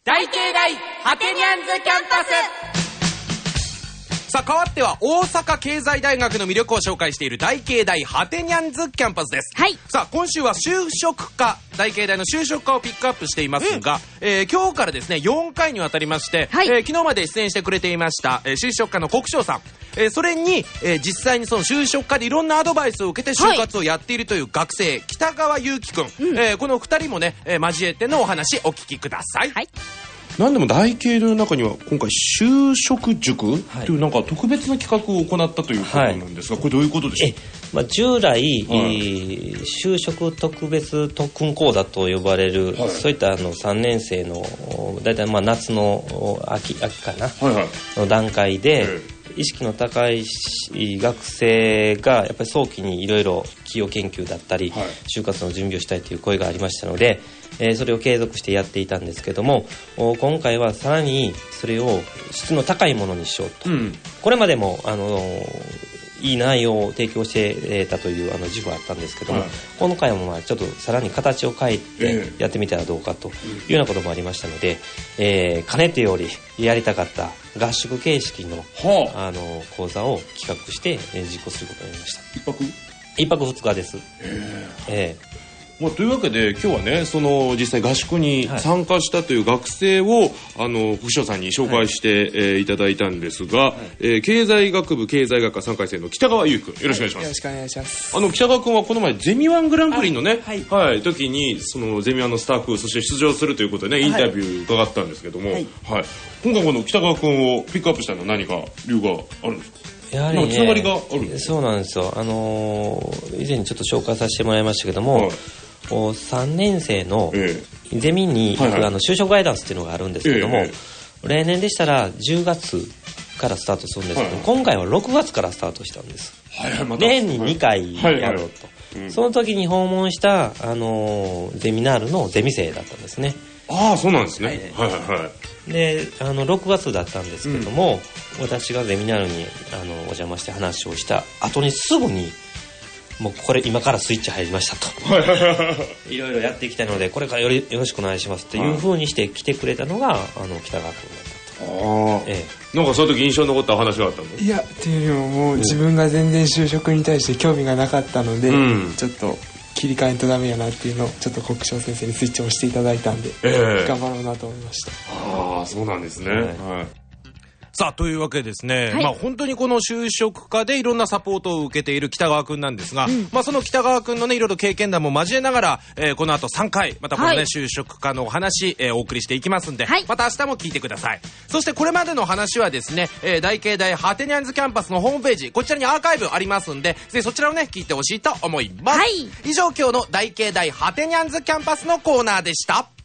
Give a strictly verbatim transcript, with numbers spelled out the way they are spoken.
大慶大ハテニャンズキャンパス。さあ、変わっては大阪経済大学の魅力を紹介している大慶大ハテニャンズキャンパスです。 はい。 さあ、今週は就職課、大慶大の就職課をピックアップしていますが、うんえー、今日からですねよんかいにわたりまして、はいえー、昨日まで出演してくれていました、えー、就職課の国生さん、えー、それに、えー、実際にその就職課でいろんなアドバイスを受けて就活をやっているという学生、はい、北川祐希くん、うんえー、このふたりもね、えー、交えてのお話お聞きください。はい。なんでも大慶大の中には今回就職塾というなんか特別な企画を行ったということなんですが、はい、これどういうことでしょう。 え、まあ、従来、はい、就職特別特訓講座と呼ばれる、はい、そういったあのさんねん生のだいたいまあ夏の秋、秋かな、はいはい、の段階で、意識の高い学生がやっぱり早期にいろいろ企業研究だったり、はい、就活の準備をしたいという声がありましたので、えー、それを継続してやっていたんですけども、今回はさらにそれを質の高いものにしようと、うん、これまでもあのいい内容を提供してたというあの自負はあったんですけども、はい、今回もまあちょっとさらに形を変えてやってみたらどうかというようなこともありましたので、えー、かねてよりやりたかった合宿形式の、はあ、あの講座を企画して、えー、実行することになりました。 一泊一泊二日です。 えーまあ、というわけで今日はねその実際合宿に参加したという学生を、はい、あの副所さんに紹介して、はいえー、いただいたんですが、はいえー、経済学部経済学科さんかい生の北川祐希君、よろしくお願いします、はい、 よろしくお願いします。 あの北川君はこの前ゼミワングランプリのね、はいはい、時にそのゼミワンのスタッフそして出場するということでねインタビュー伺ったんですけども、はいはい、今回この北川君をピックアップしたのは何か理由があるんですか。 やはりね、 つながりがあるんですか。 そうなんですよ。あのー、以前にちょっと紹介させてもらいましたけども、はい、さんねん生のゼミに、ええはいはい、あの就職ガイダンスっていうのがあるんですけども、ええ、例年でしたらじゅうがつからスタートするんですけど、はいはい、今回はろくがつからスタートしたんです、はいはいま、年ににかいやろうと、はいはいはいうん、その時に訪問した、あのー、ゼミナールのゼミ生だったんですね。 ああそうなんですね、はい、はいはいはいであのろくがつだったんですけども、うん、私がゼミナールにあのお邪魔して話をした後にすぐにもうこれ今からスイッチ入りましたといろいろやっていきたいのでこれからよりよろしくお願いしますっていう風にして来てくれたのがあの北川君だったと。 あ、ええ、なんかその時印象に残った話があったの。 いやっていうよりももう自分が全然就職に対して興味がなかったので、うん、ちょっと切り替えんとダメやなっていうのをちょっと国生先生にスイッチを押していただいたんで、えー、頑張ろうなと思いました。 ああそうなんですね、はいはいさあというわけでですね、はいまあ、本当にこの就職課でいろんなサポートを受けている北川くんなんですが、うんまあ、その北川くんのねいろいろ経験談も交えながら、えー、この後さんかいまたこのね、はい、就職課のお話、えー、お送りしていきますんで、はい、また明日も聞いてください。そしてこれまでの話はですね、えー、大慶大ハテニャンズキャンパスのホームページこちらにアーカイブありますんでぜひそちらをね聞いてほしいと思います、はい、以上今日の大慶大ハテニャンズキャンパスのコーナーでした。